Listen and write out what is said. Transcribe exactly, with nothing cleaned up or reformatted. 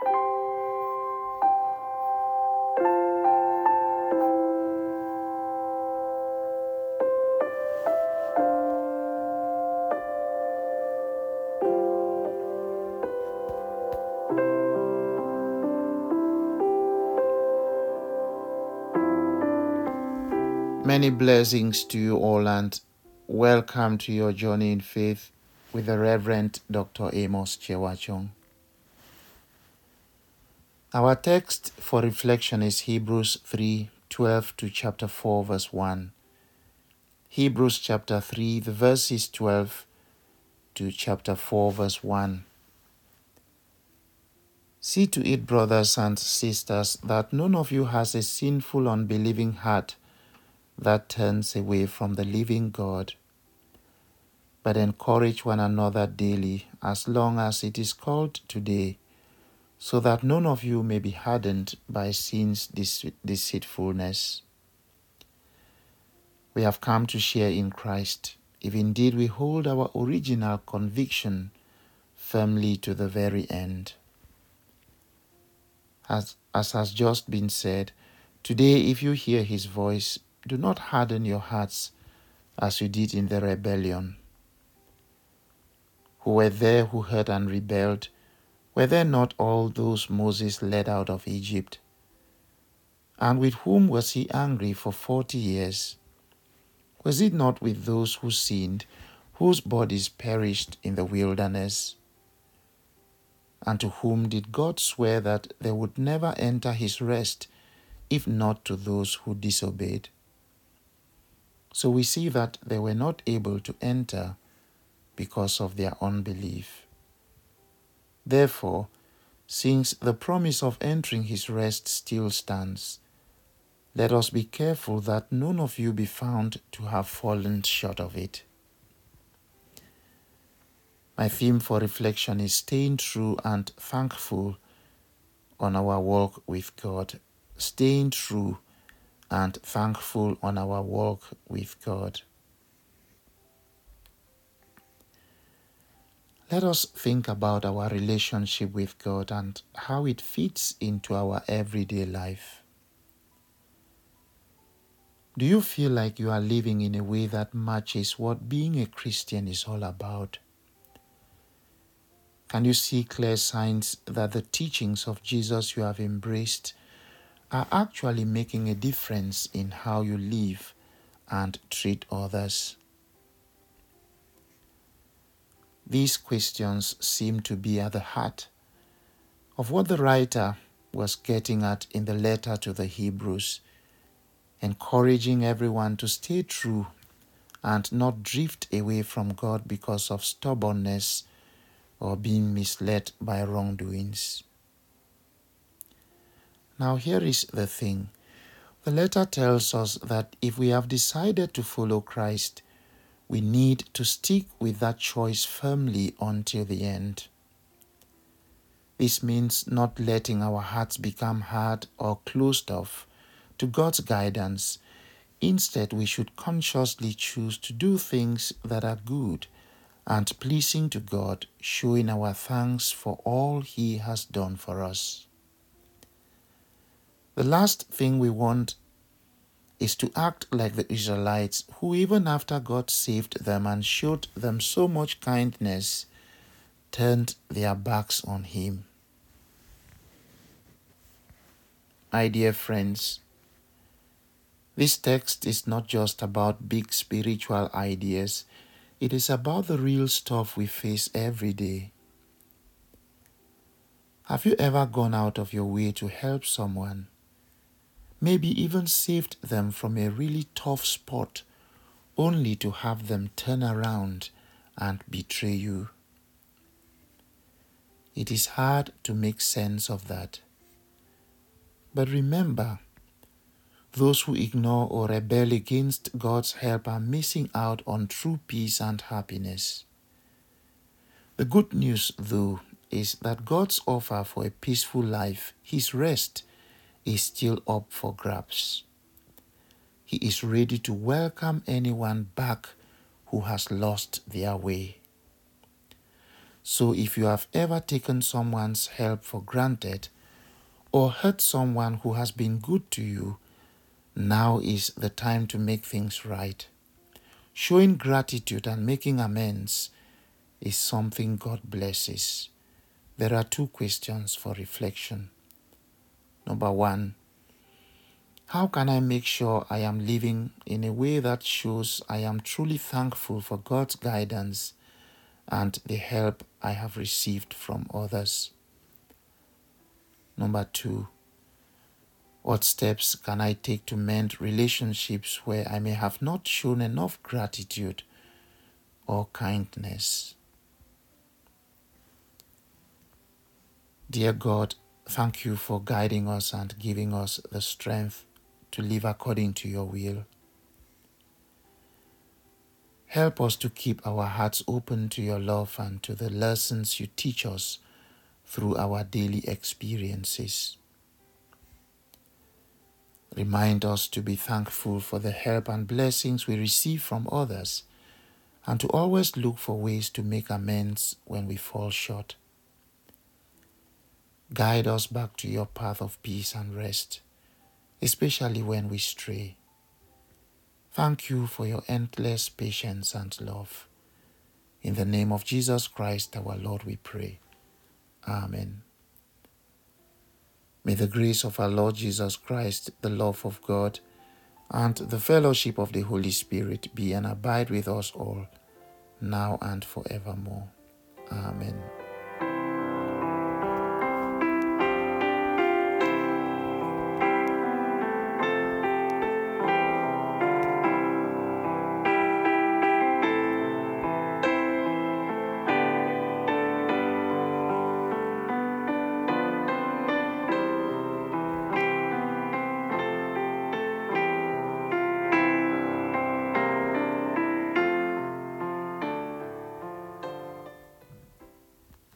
Many blessings to you all, and welcome to your journey in faith with the Reverend Doctor Amos Chewachong. Our text for reflection is Hebrews three twelve to chapter four, verse one. Hebrews chapter three, the verse is twelve to chapter four, verse one. See to it, brothers and sisters, that none of you has a sinful, unbelieving heart that turns away from the living God, but encourage one another daily, as long as it is called today, so that none of you may be hardened by sin's deceitfulness. We have come to share in Christ, if indeed we hold our original conviction firmly to the very end. As, as has just been said, today if you hear his voice, do not harden your hearts as you did in the rebellion. Who were there who heard and rebelled? Were there not all those Moses led out of Egypt? And with whom was he angry for forty years? Was it not with those who sinned, whose bodies perished in the wilderness? And to whom did God swear that they would never enter his rest, if not to those who disobeyed? So we see that they were not able to enter because of their unbelief. Therefore, since the promise of entering his rest still stands, let us be careful that none of you be found to have fallen short of it. My theme for reflection is staying true and thankful on our walk with God. Staying true and thankful on our walk with God. Let us think about our relationship with God and how it fits into our everyday life. Do you feel like you are living in a way that matches what being a Christian is all about? Can you see clear signs that the teachings of Jesus you have embraced are actually making a difference in how you live and treat others? These questions seem to be at the heart of what the writer was getting at in the letter to the Hebrews, encouraging everyone to stay true and not drift away from God because of stubbornness or being misled by wrongdoings. Now here is the thing. The letter tells us that if we have decided to follow Christ, we need to stick with that choice firmly until the end. This means not letting our hearts become hard or closed off to God's guidance. Instead, we should consciously choose to do things that are good and pleasing to God, showing our thanks for all he has done for us. The last thing we want is to act like the Israelites, who even after God saved them and showed them so much kindness, turned their backs on him. My dear friends, this text is not just about big spiritual ideas. It is about the real stuff we face every day. Have you ever gone out of your way to help someone? Maybe even saved them from a really tough spot, only to have them turn around and betray you. It is hard to make sense of that. But remember, those who ignore or rebel against God's help are missing out on true peace and happiness. The good news, though, is that God's offer for a peaceful life, his rest, is still up for grabs. He is ready to welcome anyone back who has lost their way. So if you have ever taken someone's help for granted or hurt someone who has been good to you, now is the time to make things right. Showing gratitude and making amends is something God blesses. There are two questions for reflection. Number one, how can I make sure I am living in a way that shows I am truly thankful for God's guidance and the help I have received from others? Number two, what steps can I take to mend relationships where I may have not shown enough gratitude or kindness? Dear God, thank you for guiding us and giving us the strength to live according to your will. Help us to keep our hearts open to your love and to the lessons you teach us through our daily experiences. Remind us to be thankful for the help and blessings we receive from others, and to always look for ways to make amends when we fall short. Guide us back to your path of peace and rest, especially when we stray. Thank you for your endless patience and love. In the name of Jesus Christ, our Lord, we pray. Amen. May the grace of our Lord Jesus Christ, the love of God, and the fellowship of the Holy Spirit be and abide with us all, now and forevermore. Amen.